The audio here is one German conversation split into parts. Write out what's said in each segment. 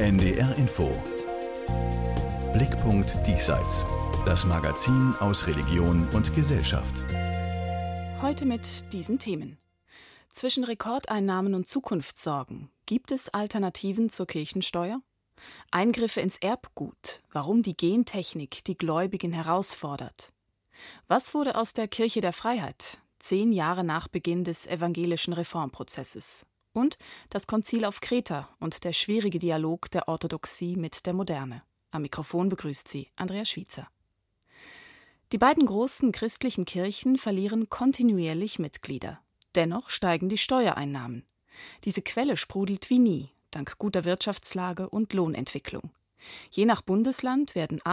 NDR Info. Blickpunkt Diesseits. Das Magazin aus Religion und Gesellschaft. Heute mit diesen Themen. Zwischen Rekordeinnahmen und Zukunftssorgen. Gibt es Alternativen zur Kirchensteuer? Eingriffe ins Erbgut. Warum die Gentechnik die Gläubigen herausfordert. Was wurde aus der Kirche der Freiheit? 10 Jahre nach Beginn des evangelischen Reformprozesses. Und das Konzil auf Kreta und der schwierige Dialog der Orthodoxie mit der Moderne. Am Mikrofon begrüßt sie Andrea Schwiezer. Die beiden großen christlichen Kirchen verlieren kontinuierlich Mitglieder. Dennoch steigen die Steuereinnahmen. Diese Quelle sprudelt wie nie, dank guter Wirtschaftslage und Lohnentwicklung. Je nach Bundesland werden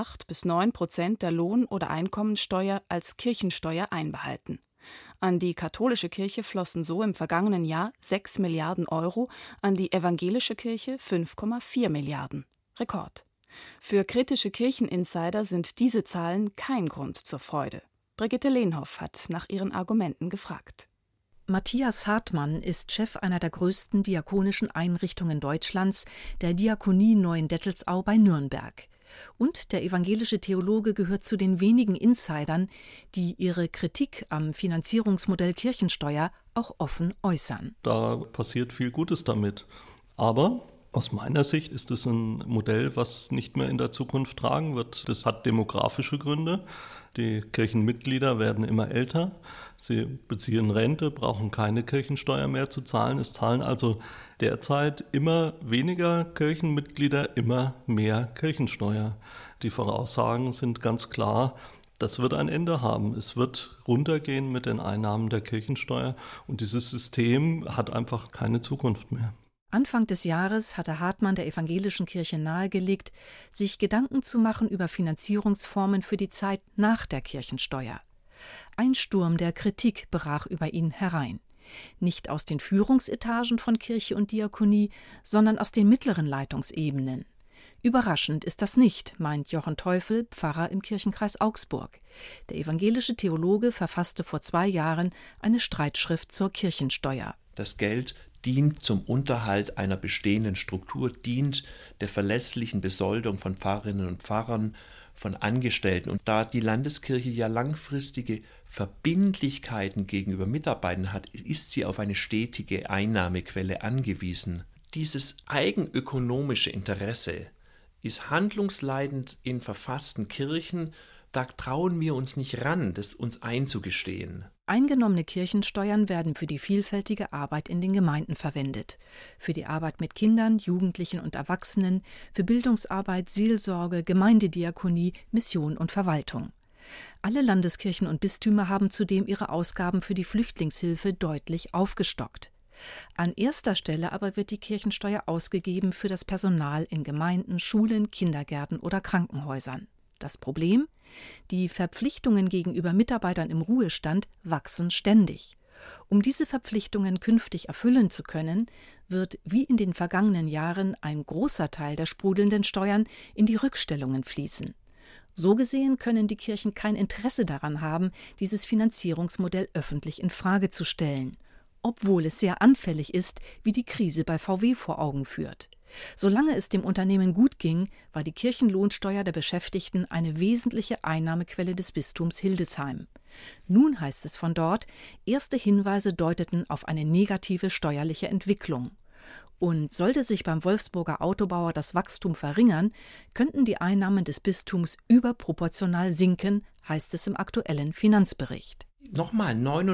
8-9% der Lohn- oder Einkommensteuer als Kirchensteuer einbehalten. An die katholische Kirche flossen so im vergangenen Jahr 6 Milliarden Euro, an die evangelische Kirche 5,4 Milliarden. Rekord. Für kritische Kircheninsider sind diese Zahlen kein Grund zur Freude. Brigitte Lehnhoff hat nach ihren Argumenten gefragt. Matthias Hartmann ist Chef einer der größten diakonischen Einrichtungen Deutschlands, der Diakonie Neuendettelsau bei Nürnberg. Und der evangelische Theologe gehört zu den wenigen Insidern, die ihre Kritik am Finanzierungsmodell Kirchensteuer auch offen äußern. Da passiert viel Gutes damit. Aber aus meiner Sicht ist es ein Modell, was nicht mehr in der Zukunft tragen wird. Das hat demografische Gründe. Die Kirchenmitglieder werden immer älter. Sie beziehen Rente, brauchen keine Kirchensteuer mehr zu zahlen. Es zahlen also derzeit immer weniger Kirchenmitglieder, immer mehr Kirchensteuer. Die Voraussagen sind ganz klar. Das wird ein Ende haben. Es wird runtergehen mit den Einnahmen der Kirchensteuer. Und dieses System hat einfach keine Zukunft mehr. Anfang des Jahres hatte Hartmann der evangelischen Kirche nahegelegt, sich Gedanken zu machen über Finanzierungsformen für die Zeit nach der Kirchensteuer. Ein Sturm der Kritik brach über ihn herein. Nicht aus den Führungsetagen von Kirche und Diakonie, sondern aus den mittleren Leitungsebenen. Überraschend ist das nicht, meint Jochen Teufel, Pfarrer im Kirchenkreis Augsburg. Der evangelische Theologe verfasste vor 2 Jahren eine Streitschrift zur Kirchensteuer. Das Geld dient zum Unterhalt einer bestehenden Struktur, dient der verlässlichen Besoldung von Pfarrerinnen und Pfarrern, von Angestellten. Und da die Landeskirche ja langfristige Verbindlichkeiten gegenüber Mitarbeitern hat, ist sie auf eine stetige Einnahmequelle angewiesen. Dieses eigenökonomische Interesse ist handlungsleitend in verfassten Kirchen. Da trauen wir uns nicht ran, das uns einzugestehen. Eingenommene Kirchensteuern werden für die vielfältige Arbeit in den Gemeinden verwendet. Für die Arbeit mit Kindern, Jugendlichen und Erwachsenen, für Bildungsarbeit, Seelsorge, Gemeindediakonie, Mission und Verwaltung. Alle Landeskirchen und Bistümer haben zudem ihre Ausgaben für die Flüchtlingshilfe deutlich aufgestockt. An erster Stelle aber wird die Kirchensteuer ausgegeben für das Personal in Gemeinden, Schulen, Kindergärten oder Krankenhäusern. Das Problem? Die Verpflichtungen gegenüber Mitarbeitern im Ruhestand wachsen ständig. Um diese Verpflichtungen künftig erfüllen zu können, wird wie in den vergangenen Jahren ein großer Teil der sprudelnden Steuern in die Rückstellungen fließen. So gesehen können die Kirchen kein Interesse daran haben, dieses Finanzierungsmodell öffentlich in Frage zu stellen, obwohl es sehr anfällig ist, wie die Krise bei VW vor Augen führt. Solange es dem Unternehmen gut ging, war die Kirchenlohnsteuer der Beschäftigten eine wesentliche Einnahmequelle des Bistums Hildesheim. Nun heißt es von dort, erste Hinweise deuteten auf eine negative steuerliche Entwicklung. Und sollte sich beim Wolfsburger Autobauer das Wachstum verringern, könnten die Einnahmen des Bistums überproportional sinken, heißt es im aktuellen Finanzbericht. Nochmal,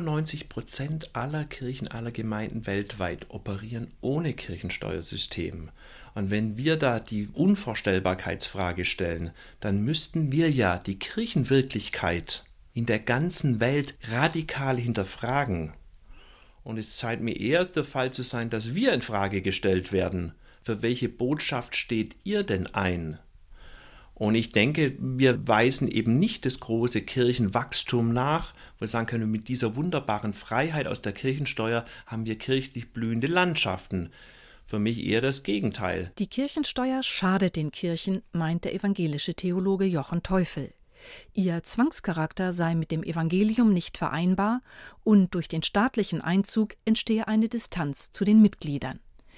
99% aller Kirchen, aller Gemeinden weltweit operieren ohne Kirchensteuersystem. Und wenn wir da die Unvorstellbarkeitsfrage stellen, dann müssten wir ja die Kirchenwirklichkeit in der ganzen Welt radikal hinterfragen. Und es scheint mir eher der Fall zu sein, dass wir in Frage gestellt werden. Für welche Botschaft steht ihr denn ein? Und ich denke, wir weisen eben nicht das große Kirchenwachstum nach, wo wir sagen können, mit dieser wunderbaren Freiheit aus der Kirchensteuer haben wir kirchlich blühende Landschaften. Für mich eher das Gegenteil. Die Kirchensteuer schadet den Kirchen, meint der evangelische Theologe Jochen Teufel. Ihr Zwangscharakter sei mit dem Evangelium nicht vereinbar und durch den staatlichen Einzug entstehe eine Distanz zu den Mitgliedern.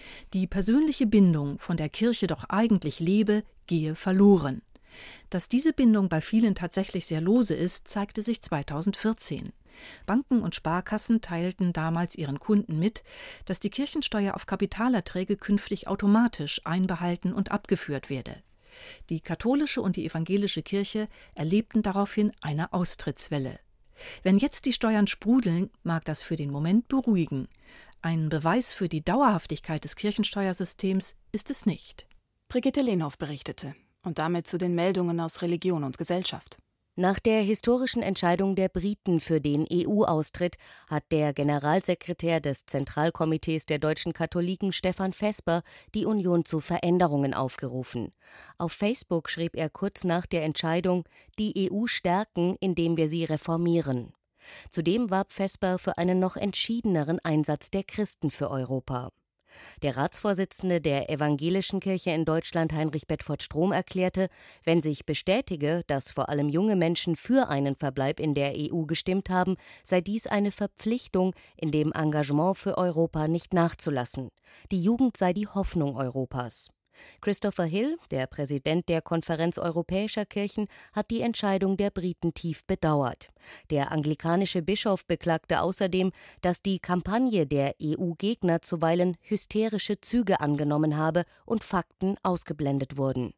Die persönliche Bindung, von der Kirche doch eigentlich lebe, gehe verloren. Dass diese Bindung bei vielen tatsächlich sehr lose ist, zeigte sich 2014. Banken und Sparkassen teilten damals ihren Kunden mit, dass die Kirchensteuer auf Kapitalerträge künftig automatisch einbehalten und abgeführt werde. Die katholische und die evangelische Kirche erlebten daraufhin eine Austrittswelle. Wenn jetzt die Steuern sprudeln, mag das für den Moment beruhigen. Ein Beweis für die Dauerhaftigkeit des Kirchensteuersystems ist es nicht. Brigitte Lehnhoff berichtete. Und damit zu den Meldungen aus Religion und Gesellschaft. Nach der historischen Entscheidung der Briten für den EU-Austritt hat der Generalsekretär des Zentralkomitees der deutschen Katholiken Stefan Vesper die Union zu Veränderungen aufgerufen. Auf Facebook schrieb er kurz nach der Entscheidung: Die EU stärken, indem wir sie reformieren. Zudem warb Vesper für einen noch entschiedeneren Einsatz der Christen für Europa. Der Ratsvorsitzende der Evangelischen Kirche in Deutschland, Heinrich Bedford-Strom, erklärte, wenn sich bestätige, dass vor allem junge Menschen für einen Verbleib in der EU gestimmt haben, sei dies eine Verpflichtung, in dem Engagement für Europa nicht nachzulassen. Die Jugend sei die Hoffnung Europas. Christopher Hill, der Präsident der Konferenz Europäischer Kirchen, hat die Entscheidung der Briten tief bedauert. Der anglikanische Bischof beklagte außerdem, dass die Kampagne der EU-Gegner zuweilen hysterische Züge angenommen habe und Fakten ausgeblendet wurden.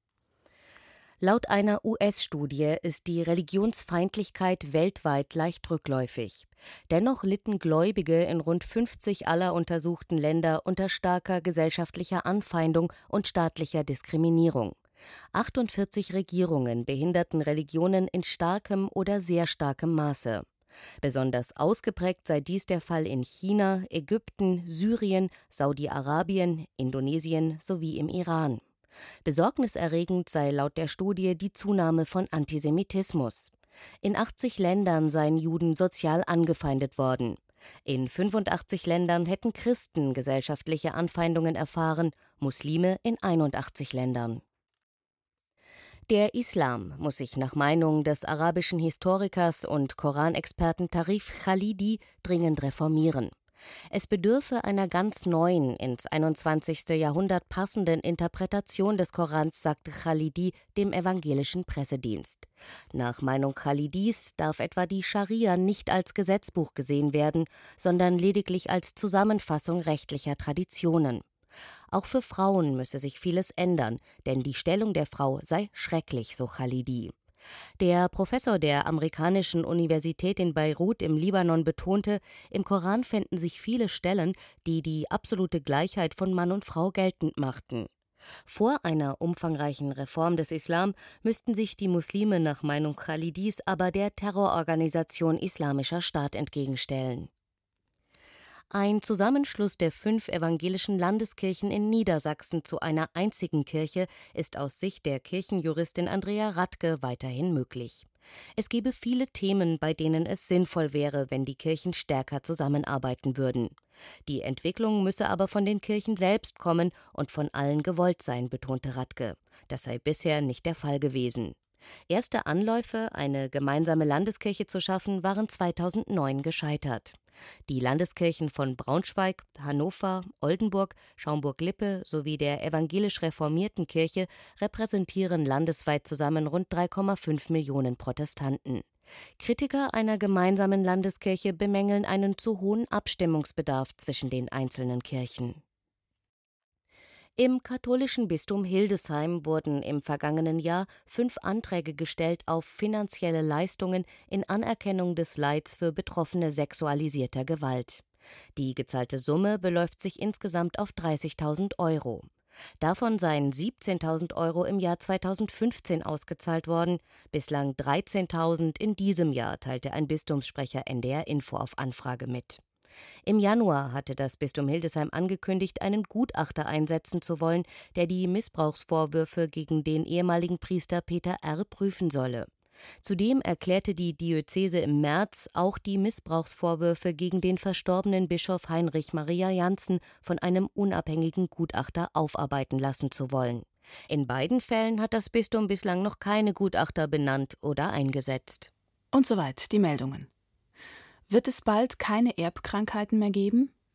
Laut einer US-Studie ist die Religionsfeindlichkeit weltweit leicht rückläufig. Dennoch litten Gläubige in rund 50 aller untersuchten Länder unter starker gesellschaftlicher Anfeindung und staatlicher Diskriminierung. 48 Regierungen behinderten Religionen in starkem oder sehr starkem Maße. Besonders ausgeprägt sei dies der Fall in China, Ägypten, Syrien, Saudi-Arabien, Indonesien sowie im Iran. Besorgniserregend sei laut der Studie die Zunahme von Antisemitismus. In 80 Ländern seien Juden sozial angefeindet worden. In 85 Ländern hätten Christen gesellschaftliche Anfeindungen erfahren, Muslime in 81 Ländern. Der Islam muss sich nach Meinung des arabischen Historikers und Koranexperten Tarif Khalidi dringend reformieren. Es bedürfe einer ganz neuen, ins 21. Jahrhundert passenden Interpretation des Korans, sagte Khalidi dem evangelischen Pressedienst. Nach Meinung Khalidis darf etwa die Scharia nicht als Gesetzbuch gesehen werden, sondern lediglich als Zusammenfassung rechtlicher Traditionen. Auch für Frauen müsse sich vieles ändern, denn die Stellung der Frau sei schrecklich, so Khalidi. Der Professor der amerikanischen Universität in Beirut im Libanon betonte, im Koran fänden sich viele Stellen, die die absolute Gleichheit von Mann und Frau geltend machten. Vor einer umfangreichen Reform des Islam müssten sich die Muslime nach Meinung Khalidis aber der Terrororganisation Islamischer Staat entgegenstellen. Ein Zusammenschluss der 5 evangelischen Landeskirchen in Niedersachsen zu einer einzigen Kirche ist aus Sicht der Kirchenjuristin Andrea Radke weiterhin möglich. Es gebe viele Themen, bei denen es sinnvoll wäre, wenn die Kirchen stärker zusammenarbeiten würden. Die Entwicklung müsse aber von den Kirchen selbst kommen und von allen gewollt sein, betonte Radke. Das sei bisher nicht der Fall gewesen. Erste Anläufe, eine gemeinsame Landeskirche zu schaffen, waren 2009 gescheitert. Die Landeskirchen von Braunschweig, Hannover, Oldenburg, Schaumburg-Lippe sowie der evangelisch-reformierten Kirche repräsentieren landesweit zusammen rund 3,5 Millionen Protestanten. Kritiker einer gemeinsamen Landeskirche bemängeln einen zu hohen Abstimmungsbedarf zwischen den einzelnen Kirchen. Im katholischen Bistum Hildesheim wurden im vergangenen Jahr 5 Anträge gestellt auf finanzielle Leistungen in Anerkennung des Leids für Betroffene sexualisierter Gewalt. Die gezahlte Summe beläuft sich insgesamt auf 30.000 Euro. Davon seien 17.000 Euro im Jahr 2015 ausgezahlt worden, bislang 13.000 in diesem Jahr, teilte ein Bistumssprecher NDR Info auf Anfrage mit. Im Januar hatte das Bistum Hildesheim angekündigt, einen Gutachter einsetzen zu wollen, der die Missbrauchsvorwürfe gegen den ehemaligen Priester Peter R. prüfen solle. Zudem erklärte die Diözese im März auch die Missbrauchsvorwürfe gegen den verstorbenen Bischof Heinrich Maria Janssen von einem unabhängigen Gutachter aufarbeiten lassen zu wollen. In beiden Fällen hat das Bistum bislang noch keine Gutachter benannt oder eingesetzt. Und soweit die Meldungen. Wird es bald keine Erbkrankheiten mehr geben?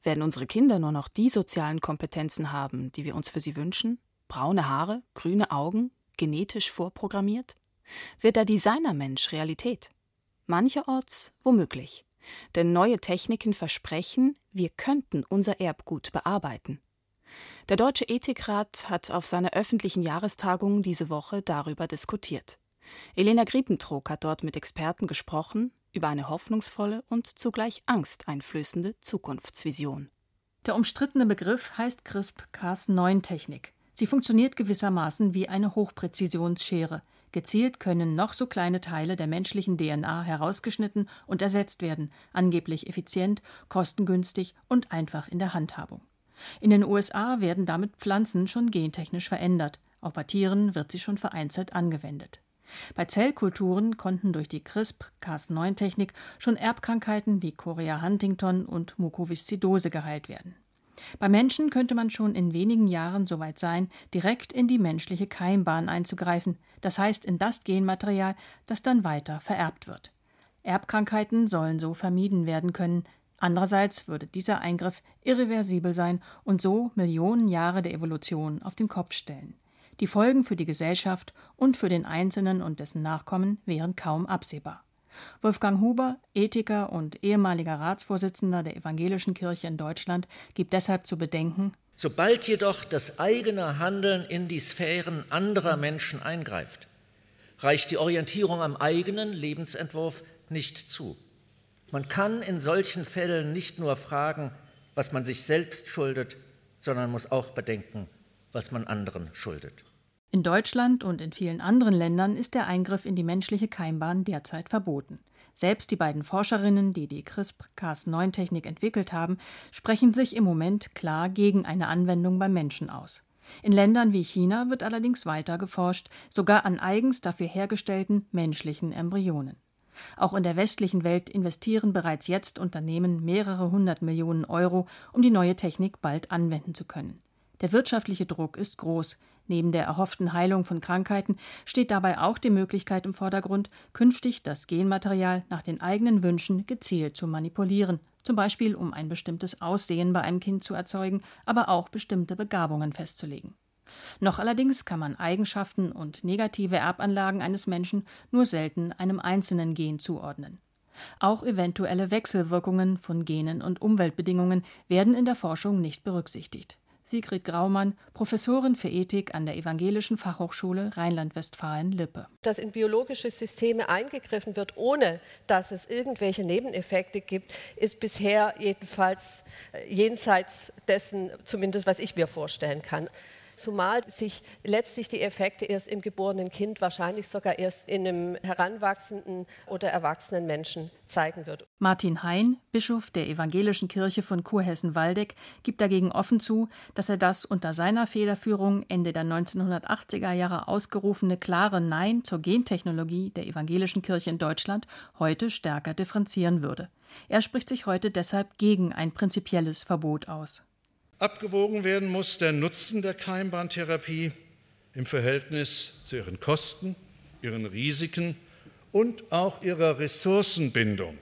Werden unsere Kinder nur noch die sozialen Kompetenzen haben, die wir uns für sie wünschen? Braune Haare, grüne Augen, genetisch vorprogrammiert? Wird der Designermensch Realität? Mancherorts womöglich. Denn neue Techniken versprechen, wir könnten unser Erbgut bearbeiten. Der Deutsche Ethikrat hat auf seiner öffentlichen Jahrestagung diese Woche darüber diskutiert. Elena Griepentrog hat dort mit Experten gesprochen über eine hoffnungsvolle und zugleich angsteinflößende Zukunftsvision. Der umstrittene Begriff heißt CRISPR-Cas9-Technik. Sie funktioniert gewissermaßen wie eine Hochpräzisionsschere. Gezielt können noch so kleine Teile der menschlichen DNA herausgeschnitten und ersetzt werden, angeblich effizient, kostengünstig und einfach in der Handhabung. In den USA werden damit Pflanzen schon gentechnisch verändert. Auch bei Tieren wird sie schon vereinzelt angewendet. Bei Zellkulturen konnten durch die CRISPR-Cas9-Technik schon Erbkrankheiten wie Chorea Huntington und Mukoviszidose geheilt werden. Bei Menschen könnte man schon in wenigen Jahren so weit sein, direkt in die menschliche Keimbahn einzugreifen, das heißt in das Genmaterial, das dann weiter vererbt wird. Erbkrankheiten sollen so vermieden werden können. Andererseits würde dieser Eingriff irreversibel sein und so Millionen Jahre der Evolution auf den Kopf stellen. Die Folgen für die Gesellschaft und für den Einzelnen und dessen Nachkommen wären kaum absehbar. Wolfgang Huber, Ethiker und ehemaliger Ratsvorsitzender der Evangelischen Kirche in Deutschland, gibt deshalb zu bedenken: Sobald jedoch das eigene Handeln in die Sphären anderer Menschen eingreift, reicht die Orientierung am eigenen Lebensentwurf nicht zu. Man kann in solchen Fällen nicht nur fragen, was man sich selbst schuldet, sondern muss auch bedenken, was man anderen schuldet. In Deutschland und in vielen anderen Ländern ist der Eingriff in die menschliche Keimbahn derzeit verboten. Selbst die beiden Forscherinnen, die die CRISPR-Cas9-Technik entwickelt haben, sprechen sich im Moment klar gegen eine Anwendung beim Menschen aus. In Ländern wie China wird allerdings weiter geforscht, sogar an eigens dafür hergestellten menschlichen Embryonen. Auch in der westlichen Welt investieren bereits jetzt Unternehmen mehrere 100 Millionen Euro, um die neue Technik bald anwenden zu können. Der wirtschaftliche Druck ist groß. Neben der erhofften Heilung von Krankheiten steht dabei auch die Möglichkeit im Vordergrund, künftig das Genmaterial nach den eigenen Wünschen gezielt zu manipulieren, zum Beispiel um ein bestimmtes Aussehen bei einem Kind zu erzeugen, aber auch bestimmte Begabungen festzulegen. Noch allerdings kann man Eigenschaften und negative Erbanlagen eines Menschen nur selten einem einzelnen Gen zuordnen. Auch eventuelle Wechselwirkungen von Genen und Umweltbedingungen werden in der Forschung nicht berücksichtigt. Sigrid Graumann, Professorin für Ethik an der Evangelischen Fachhochschule Rheinland-Westfalen-Lippe. Dass in biologische Systeme eingegriffen wird, ohne dass es irgendwelche Nebeneffekte gibt, ist bisher jedenfalls jenseits dessen, zumindest was ich mir vorstellen kann. Zumal sich letztlich die Effekte erst im geborenen Kind, wahrscheinlich sogar erst in einem heranwachsenden oder erwachsenen Menschen zeigen wird. Martin Hein, Bischof der Evangelischen Kirche von Kurhessen-Waldeck, gibt dagegen offen zu, dass er das unter seiner Federführung Ende der 1980er Jahre ausgerufene klare Nein zur Gentechnologie der Evangelischen Kirche in Deutschland heute stärker differenzieren würde. Er spricht sich heute deshalb gegen ein prinzipielles Verbot aus. Abgewogen werden muss der Nutzen der Keimbahntherapie im Verhältnis zu ihren Kosten, ihren Risiken und auch ihrer Ressourcenbindung.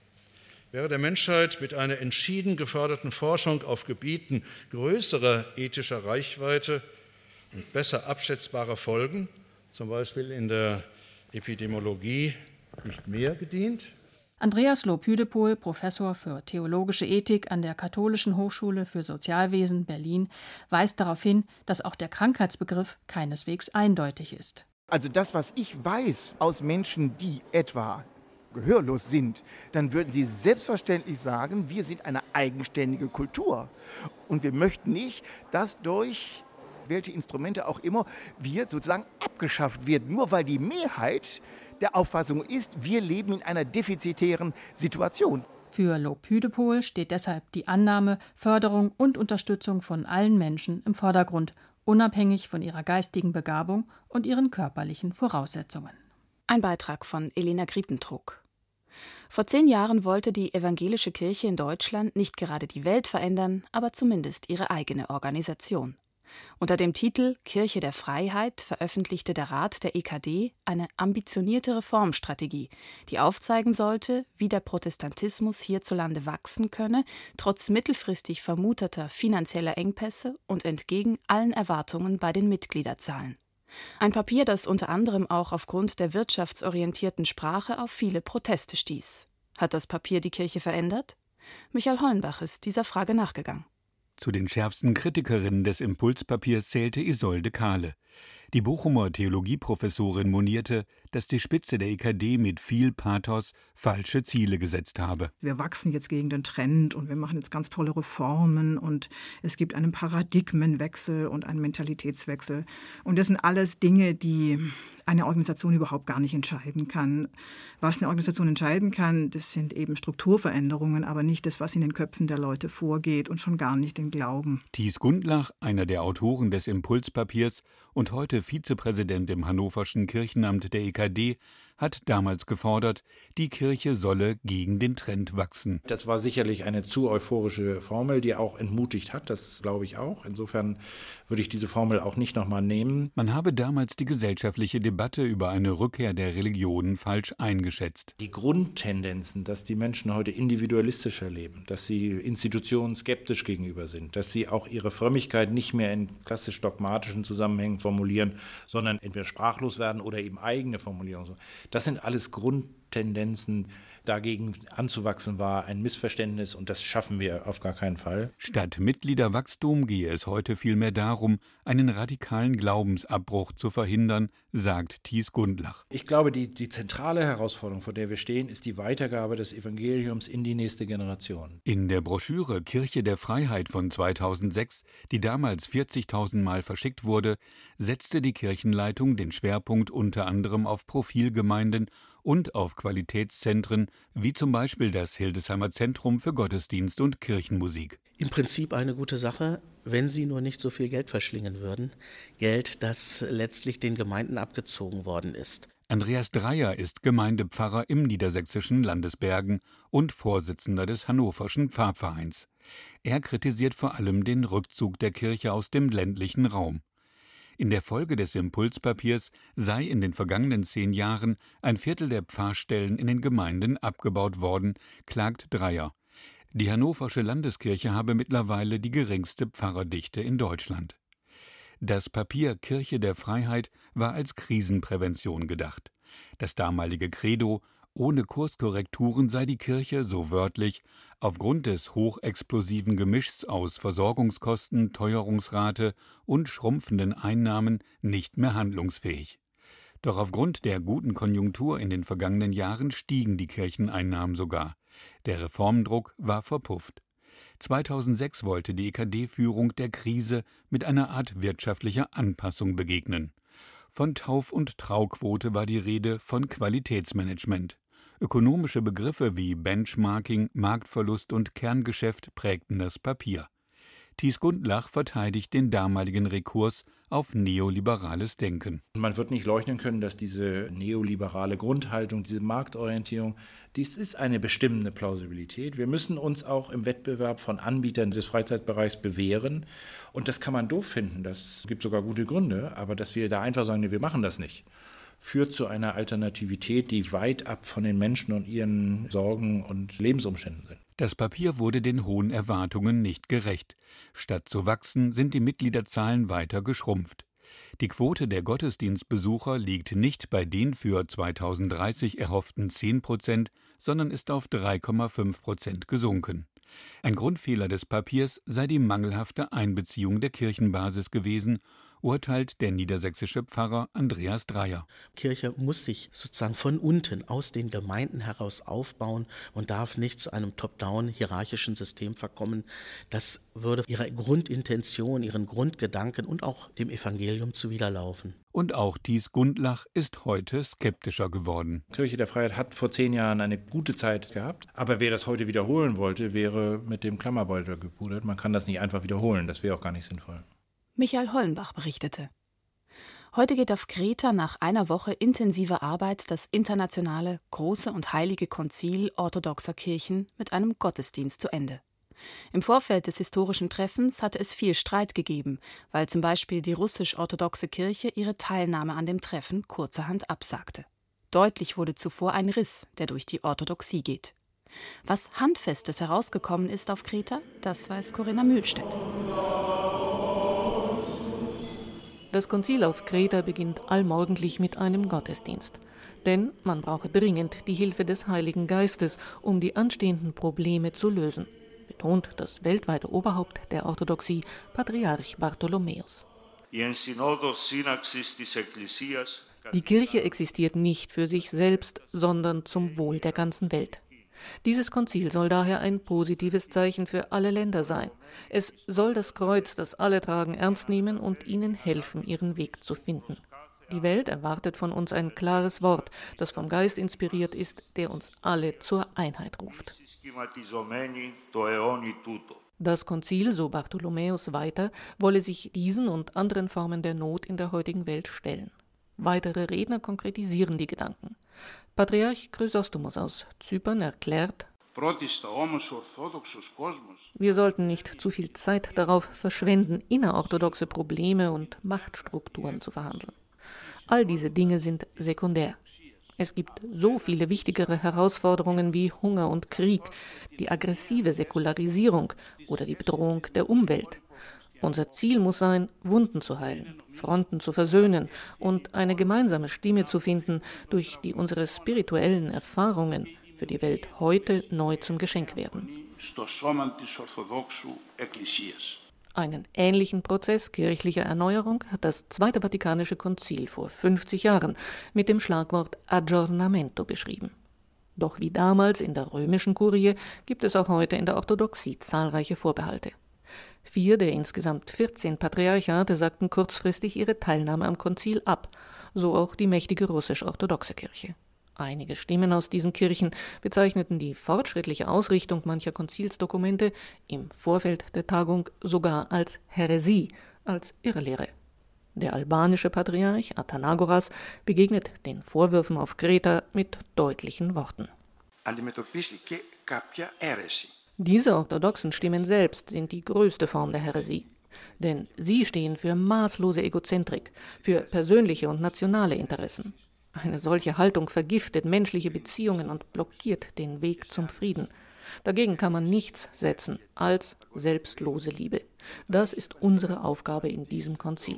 Wäre der Menschheit mit einer entschieden geförderten Forschung auf Gebieten größerer ethischer Reichweite und besser abschätzbarer Folgen, zum Beispiel in der Epidemiologie, nicht mehr gedient? Andreas Lob-Hüdepohl, Professor für Theologische Ethik an der Katholischen Hochschule für Sozialwesen Berlin, weist darauf hin, dass auch der Krankheitsbegriff keineswegs eindeutig ist. Also das, was ich weiß aus Menschen, die etwa gehörlos sind, dann würden sie selbstverständlich sagen, wir sind eine eigenständige Kultur. Und wir möchten nicht, dass durch welche Instrumente auch immer wir sozusagen abgeschafft werden, nur weil die Mehrheit der Auffassung ist, wir leben in einer defizitären Situation. Für Lob-Hüdepohl steht deshalb die Annahme, Förderung und Unterstützung von allen Menschen im Vordergrund, unabhängig von ihrer geistigen Begabung und ihren körperlichen Voraussetzungen. Ein Beitrag von Elena Griepentrog. Vor 10 Jahren wollte die Evangelische Kirche in Deutschland nicht gerade die Welt verändern, aber zumindest ihre eigene Organisation. Unter dem Titel Kirche der Freiheit veröffentlichte der Rat der EKD eine ambitionierte Reformstrategie, die aufzeigen sollte, wie der Protestantismus hierzulande wachsen könne, trotz mittelfristig vermuteter finanzieller Engpässe und entgegen allen Erwartungen bei den Mitgliederzahlen. Ein Papier, das unter anderem auch aufgrund der wirtschaftsorientierten Sprache auf viele Proteste stieß. Hat das Papier die Kirche verändert? Michael Hollenbach ist dieser Frage nachgegangen. Zu den schärfsten Kritikerinnen des Impulspapiers zählte Isolde Kahle. Die Bochumer Theologieprofessorin monierte, dass die Spitze der EKD mit viel Pathos falsche Ziele gesetzt habe. Wir wachsen jetzt gegen den Trend und wir machen jetzt ganz tolle Reformen und es gibt einen Paradigmenwechsel und einen Mentalitätswechsel. Und das sind alles Dinge, die eine Organisation überhaupt gar nicht entscheiden kann. Was eine Organisation entscheiden kann, das sind eben Strukturveränderungen, aber nicht das, was in den Köpfen der Leute vorgeht und schon gar nicht den Glauben. Thies Gundlach, einer der Autoren des Impulspapiers und heute Vizepräsident im Hannoverschen Kirchenamt der EKD, hat damals gefordert, die Kirche solle gegen den Trend wachsen. Das war sicherlich eine zu euphorische Formel, die auch entmutigt hat, das glaube ich auch. Insofern würde ich diese Formel auch nicht nochmal nehmen. Man habe damals die gesellschaftliche Debatte über eine Rückkehr der Religionen falsch eingeschätzt. Die Grundtendenzen, dass die Menschen heute individualistischer leben, dass sie Institutionen skeptisch gegenüber sind, dass sie auch ihre Frömmigkeit nicht mehr in klassisch dogmatischen Zusammenhängen formulieren, sondern entweder sprachlos werden oder eben eigene Formulierungen. Das sind alles Grundtendenzen. Dagegen anzuwachsen war ein Missverständnis und das schaffen wir auf gar keinen Fall. Statt Mitgliederwachstum gehe es heute vielmehr darum, einen radikalen Glaubensabbruch zu verhindern, sagt Thies Gundlach. Ich glaube, die zentrale Herausforderung, vor der wir stehen, ist die Weitergabe des Evangeliums in die nächste Generation. In der Broschüre Kirche der Freiheit von 2006, die damals 40.000 Mal verschickt wurde, setzte die Kirchenleitung den Schwerpunkt unter anderem auf Profilgemeinden und auf Qualitätszentren, wie zum Beispiel das Hildesheimer Zentrum für Gottesdienst und Kirchenmusik. Im Prinzip eine gute Sache, wenn sie nur nicht so viel Geld verschlingen würden. Geld, das letztlich den Gemeinden abgezogen worden ist. Andreas Dreyer ist Gemeindepfarrer im niedersächsischen Landesbergen und Vorsitzender des Hannoverschen Pfarrvereins. Er kritisiert vor allem den Rückzug der Kirche aus dem ländlichen Raum. In der Folge des Impulspapiers sei in den vergangenen 10 Jahren ein Viertel der Pfarrstellen in den Gemeinden abgebaut worden, klagt Dreyer. Die Hannoversche Landeskirche habe mittlerweile die geringste Pfarrerdichte in Deutschland. Das Papier Kirche der Freiheit war als Krisenprävention gedacht. Das damalige Credo: Ohne Kurskorrekturen sei die Kirche, so wörtlich, aufgrund des hochexplosiven Gemischs aus Versorgungskosten, Teuerungsrate und schrumpfenden Einnahmen nicht mehr handlungsfähig. Doch aufgrund der guten Konjunktur in den vergangenen Jahren stiegen die Kircheneinnahmen sogar. Der Reformdruck war verpufft. 2006 wollte die EKD-Führung der Krise mit einer Art wirtschaftlicher Anpassung begegnen. Von Tauf- und Trauquote war die Rede, von Qualitätsmanagement. Ökonomische Begriffe wie Benchmarking, Marktverlust und Kerngeschäft prägten das Papier. Thies Gundlach verteidigt den damaligen Rekurs auf neoliberales Denken. Man wird nicht leugnen können, dass diese neoliberale Grundhaltung, diese Marktorientierung, dies ist eine bestimmende Plausibilität. Wir müssen uns auch im Wettbewerb von Anbietern des Freizeitbereichs bewähren. Und das kann man doof finden, das gibt sogar gute Gründe, aber dass wir da einfach sagen, nee, wir machen das nicht, führt zu einer Alternativität, die weit ab von den Menschen und ihren Sorgen und Lebensumständen sind. Das Papier wurde den hohen Erwartungen nicht gerecht. Statt zu wachsen, sind die Mitgliederzahlen weiter geschrumpft. Die Quote der Gottesdienstbesucher liegt nicht bei den für 2030 erhofften 10%, sondern ist auf 3,5% gesunken. Ein Grundfehler des Papiers sei die mangelhafte Einbeziehung der Kirchenbasis gewesen, urteilt der niedersächsische Pfarrer Andreas Dreyer. Kirche muss sich sozusagen von unten aus den Gemeinden heraus aufbauen und darf nicht zu einem top-down hierarchischen System verkommen. Das würde ihrer Grundintention, ihren Grundgedanken und auch dem Evangelium zuwiderlaufen. Und auch Thies Gundlach ist heute skeptischer geworden. Kirche der Freiheit hat vor 10 Jahren eine gute Zeit gehabt, aber wer das heute wiederholen wollte, wäre mit dem Klammerbeutel gepudert. Man kann das nicht einfach wiederholen, das wäre auch gar nicht sinnvoll. Michael Hollenbach berichtete. Heute geht auf Kreta nach einer Woche intensiver Arbeit das internationale Große und Heilige Konzil orthodoxer Kirchen mit einem Gottesdienst zu Ende. Im Vorfeld des historischen Treffens hatte es viel Streit gegeben, weil zum Beispiel die russisch-orthodoxe Kirche ihre Teilnahme an dem Treffen kurzerhand absagte. Deutlich wurde zuvor ein Riss, der durch die Orthodoxie geht. Was Handfestes herausgekommen ist auf Kreta, das weiß Corinna Mühlstedt. Das Konzil auf Kreta beginnt allmorgendlich mit einem Gottesdienst. Denn man brauche dringend die Hilfe des Heiligen Geistes, um die anstehenden Probleme zu lösen, betont das weltweite Oberhaupt der Orthodoxie, Patriarch Bartholomäus. Die Kirche existiert nicht für sich selbst, sondern zum Wohl der ganzen Welt. Dieses Konzil soll daher ein positives Zeichen für alle Länder sein. Es soll das Kreuz, das alle tragen, ernst nehmen und ihnen helfen, ihren Weg zu finden. Die Welt erwartet von uns ein klares Wort, das vom Geist inspiriert ist, der uns alle zur Einheit ruft. Das Konzil, so Bartholomäus weiter, wolle sich diesen und anderen Formen der Not in der heutigen Welt stellen. Weitere Redner konkretisieren die Gedanken. Patriarch Chrysostomos aus Zypern erklärt: Wir sollten nicht zu viel Zeit darauf verschwenden, innerorthodoxe Probleme und Machtstrukturen zu verhandeln. All diese Dinge sind sekundär. Es gibt so viele wichtigere Herausforderungen wie Hunger und Krieg, die aggressive Säkularisierung oder die Bedrohung der Umwelt. Unser Ziel muss sein, Wunden zu heilen, Fronten zu versöhnen und eine gemeinsame Stimme zu finden, durch die unsere spirituellen Erfahrungen für die Welt heute neu zum Geschenk werden. Einen ähnlichen Prozess kirchlicher Erneuerung hat das Zweite Vatikanische Konzil vor 50 Jahren mit dem Schlagwort Aggiornamento beschrieben. Doch wie damals in der römischen Kurie gibt es auch heute in der Orthodoxie zahlreiche Vorbehalte. 4 der insgesamt 14 Patriarchate sagten kurzfristig ihre Teilnahme am Konzil ab, so auch die mächtige russisch-orthodoxe Kirche. Einige Stimmen aus diesen Kirchen bezeichneten die fortschrittliche Ausrichtung mancher Konzilsdokumente im Vorfeld der Tagung sogar als Häresie, als Irrlehre. Der albanische Patriarch Athanagoras begegnet den Vorwürfen auf Kreta mit deutlichen Worten. Diese orthodoxen Stimmen selbst sind die größte Form der Häresie. Denn sie stehen für maßlose Egozentrik, für persönliche und nationale Interessen. Eine solche Haltung vergiftet menschliche Beziehungen und blockiert den Weg zum Frieden. Dagegen kann man nichts setzen als selbstlose Liebe. Das ist unsere Aufgabe in diesem Konzil.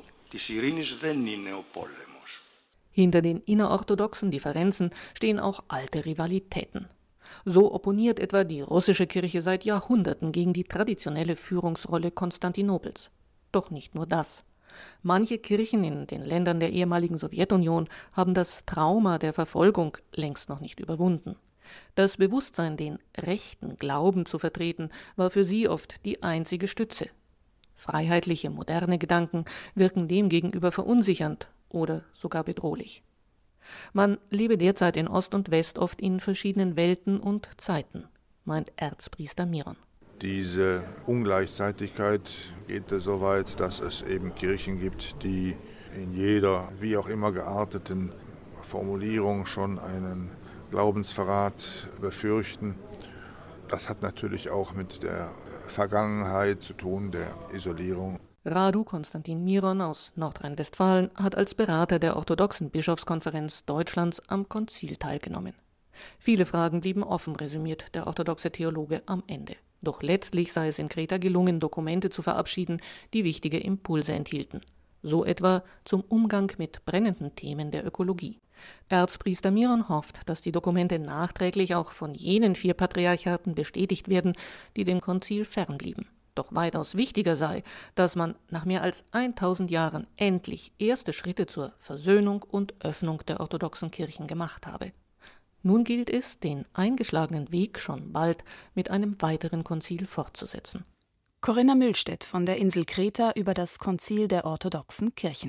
Hinter den innerorthodoxen Differenzen stehen auch alte Rivalitäten. So opponiert etwa die russische Kirche seit Jahrhunderten gegen die traditionelle Führungsrolle Konstantinopels. Doch nicht nur das. Manche Kirchen in den Ländern der ehemaligen Sowjetunion haben das Trauma der Verfolgung längst noch nicht überwunden. Das Bewusstsein, den rechten Glauben zu vertreten, war für sie oft die einzige Stütze. Freiheitliche, moderne Gedanken wirken demgegenüber verunsichernd oder sogar bedrohlich. Man lebe derzeit in Ost und West oft in verschiedenen Welten und Zeiten, meint Erzpriester Miron. Diese Ungleichzeitigkeit geht so weit, dass es eben Kirchen gibt, die in jeder, wie auch immer gearteten Formulierung schon einen Glaubensverrat befürchten. Das hat natürlich auch mit der Vergangenheit zu tun, der Isolierung. Radu Konstantin Miron aus Nordrhein-Westfalen hat als Berater der orthodoxen Bischofskonferenz Deutschlands am Konzil teilgenommen. Viele Fragen blieben offen, resümiert der orthodoxe Theologe am Ende. Doch letztlich sei es in Kreta gelungen, Dokumente zu verabschieden, die wichtige Impulse enthielten. So etwa zum Umgang mit brennenden Themen der Ökologie. Erzpriester Miron hofft, dass die Dokumente nachträglich auch von jenen 4 Patriarchaten bestätigt werden, die dem Konzil fernblieben. Doch weitaus wichtiger sei, dass man nach mehr als 1000 Jahren endlich erste Schritte zur Versöhnung und Öffnung der orthodoxen Kirchen gemacht habe. Nun gilt es, den eingeschlagenen Weg schon bald mit einem weiteren Konzil fortzusetzen. Corinna Mühlstedt von der Insel Kreta über das Konzil der orthodoxen Kirchen.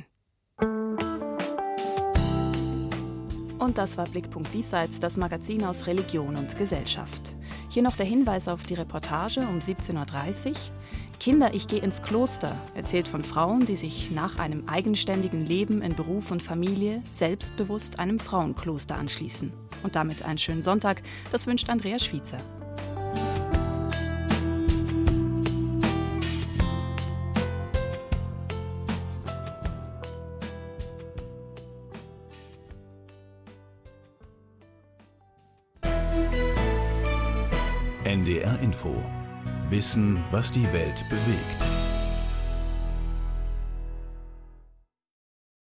Und das war Blickpunkt Diesseits, das Magazin aus Religion und Gesellschaft. Hier noch der Hinweis auf die Reportage um 17.30 Uhr. Kinder, ich gehe ins Kloster, erzählt von Frauen, die sich nach einem eigenständigen Leben in Beruf und Familie selbstbewusst einem Frauenkloster anschließen. Und damit einen schönen Sonntag, das wünscht Andrea Schwiezer. NDR Info. Wissen, was die Welt bewegt.